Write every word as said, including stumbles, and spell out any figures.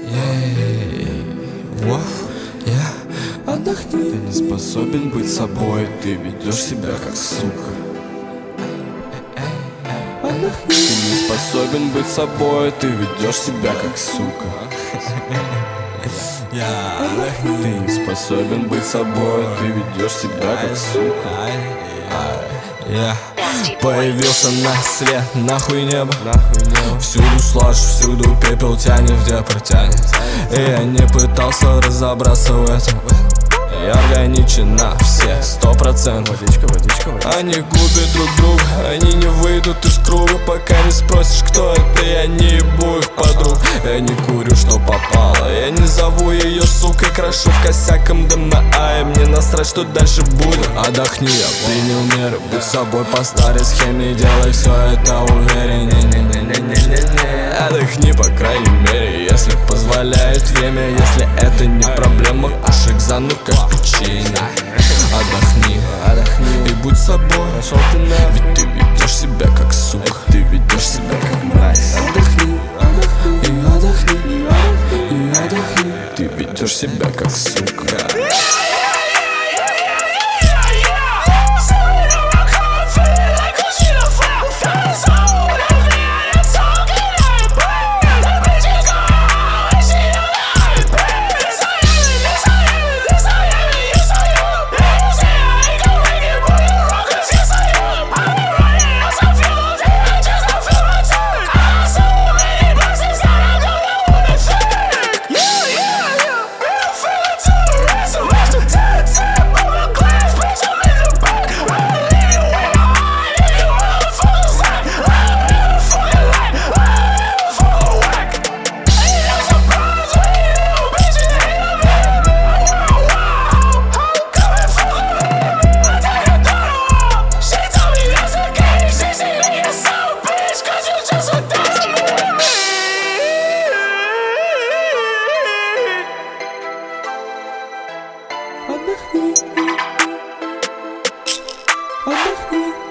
Воу, я отдохни. Ты не способен быть собой, ты ведешь себя как сука. Отдохни. Ты не способен быть собой, ты ведешь себя как сука. Ты не способен быть собой, ты ведешь себя как сука. Я появился на свет, нахуй небо. Всюду слажь, всюду пепел тянет, где протянет. И я не пытался разобраться в этом. Я органичен на все сто процентов. Водичка, водичка, водичка. Они губят друг друга, они не выйдут из круга, пока не спросишь, кто это. Я не ебу их подруг. Я не курю, что попало. Я не зову ее сукой, крашу в косяк эм дэ эм а. И мне насрать, что дальше будет. Отдохни, я принял меры. Будь собой по старой схеме, делай все это увереннее. Не-не-не-не-не-не. Отдохни, по крайней мере, если позволяет время. Если это не проблема, кушай экзану как печенье. Отдохни, отдохни и будь собой. Пошел ты на. Ведь ты ведешь себя как сука, ты ведешь себя как мразь. Отдохни, отдохни и отдохни, и отдохни. Ты ведешь себя как сука. Отдохни, отдохни.